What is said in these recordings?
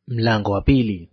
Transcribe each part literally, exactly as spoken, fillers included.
Mlango wa pili.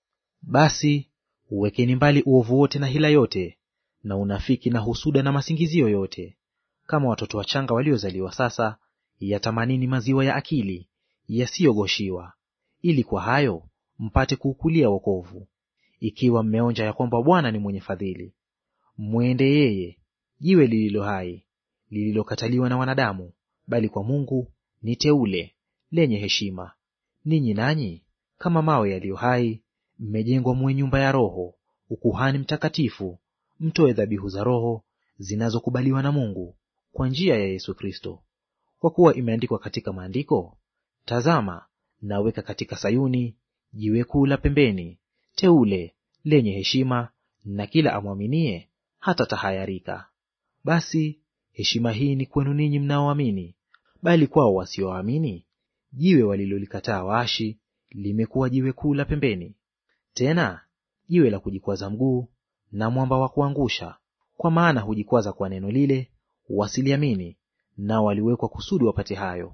Basi uwekeni mbali uovu wote na hila yote na unafiki na husuda na masingizio yote. Kama watoto wachanga waliozaliwa sasa, yatamanini maziwa ya akili yasiyogoshiwa, ili kwa hayo mpate kuukulia wokovu, ikiwa mmeonja ya kwamba Bwana ni mwenye fadhili. Mwende yeye, jiwe lililo hai, lililokataliwa na wanadamu, bali kwa Mungu ni teule, lenye heshima. Ninyi nanyi kama mawe yaliyo hai, mmejengwa muwe nyumba ya Roho, ukuhani mtakatifu, mtoe dhabihu za Roho zinazokubaliwa na Mungu kwa njia ya Yesu Kristo. Kwa kuwa imeandikwa katika Maandiko, tazama, naweka katika Sayuni jiwe kuu la pembeni, teule, lenye heshima, na kila amwaminie hata tahayarika. Basi heshima hii ni kwenu ninyi mnaoamini, bali kwao wasioamini jiwe walilolikataa waashi limekuwa jiwe kuu la pembeni, tena jiwe la kujikwaza mguu na mwamba wa kuangusha. Kwa maana hujikwaza kwa neno lile wasiliamini, nao waliwekwa kusudi wapate hayo.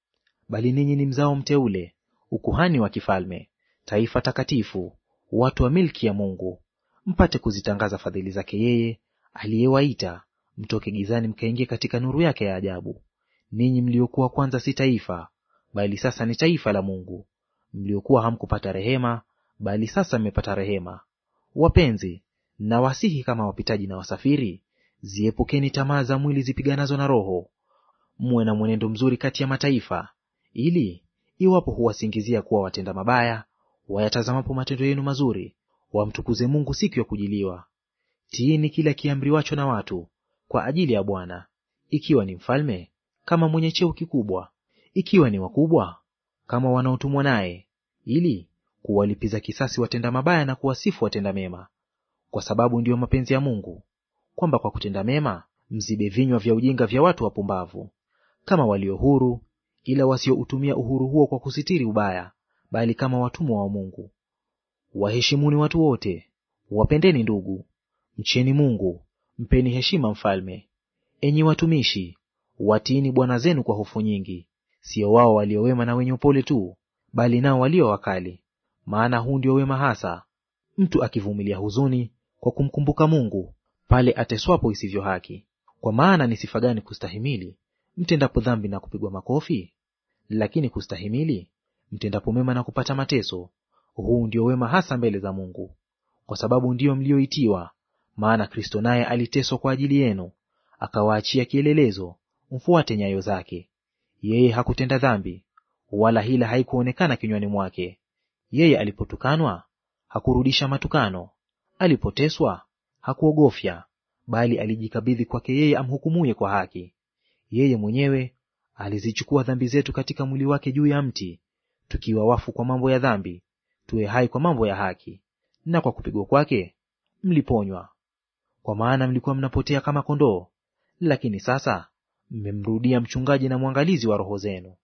Bali ninyi ni mzao mteule, ukuhani wa kifalme, taifa takatifu, watu wa milki ya Mungu, mpate kuzitangaza fadhili zake yeye aliyewaita mtoke gizani mkaingie katika nuru yake ya ajabu. Ninyi mliokuwa kwanza si taifa, bali sasa ni taifa la Mungu; mliokuwa hamkupata rehema, bali sasa mmepata rehema. Wapenzi, na wasihi kama wapitaji na wasafiri, ziepukeni tamaa za mwili zipiganazo na roho. Muwe na mwenendo mzuri kati ya mataifa, ili iwapo huwasingizia kuwa watenda mabaya, wayatazamapo matendo yenu mazuri, wamtukuze Mungu siku ya kujiliwa. Tiini kila kiamriwacho na watu kwa ajili ya Bwana, ikiwa ni mfalme kama mwenye cheo kikubwa, ikiwa ni wakubwa kama wanaotumwa naye, ili kuwalipiza kisasi watenda mabaya na kuwasifu watenda mema. Kwa sababu ndiyo mapenzi ya Mungu, kwamba kwa kutenda mema mzibe vinywa vya ujinga vya watu wapumbavu, kama walio huru, ila wasioutumia uhuru huo kwa kusitiri ubaya, bali kama watumwa wa Mungu. Waheshimuni watu wote, wapendeni ndugu, mcheni Mungu, mpeni heshima mfalme. Enyi watumishi, watiini bwana zenu kwa hofu nyingi, sio wao walio wema na wenye upole tu, bali nao walio wakali. Maana huu ndio wema hasa, mtu akivumilia huzuni kwa kumkumbuka Mungu, pale ateswapo isivyo haki. Kwa maana ni sifa gani kustahimili mtendapo dhambi na kupigwa makofi? Lakini kustahimili mtendapo mema na kupata mateso, huu ndio wema hasa mbele za Mungu. Kwa sababu ndiyo mlioitiwa, maana Kristo naye aliteswa kwa ajili yenu, akawaachia kielelezo mfuate nyayo zake. Yeye hakutenda dhambi, wala hila haikuonekana kinywani mwake. Yeye alipotukanwa hakurudisha matukano, alipoteswa hakuogofya, bali alijikabidhi kwake yeye amhukumuye kwa haki. Yeye mwenyewe alizichukua dhambi zetu katika mwili wake juu ya mti, tukiwa wafu kwa mambo ya dhambi, tuwe hai kwa mambo ya haki. Na kwa kupigwa kwake mliponywa. Kwa maana mlikuwa mnapotea kama kondoo, lakini sasa mmemrudia mchungaji na mwangalizi wa roho zenu.